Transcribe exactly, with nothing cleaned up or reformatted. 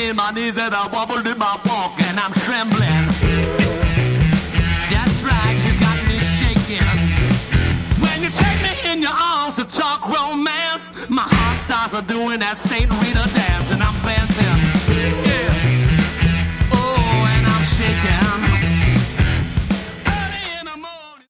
between my knees and I wobble in my walk and I'm trembling. That's right, you got me shaking. When you take me in your arms to talk romance, my heart starts doing that Saint Rita dance.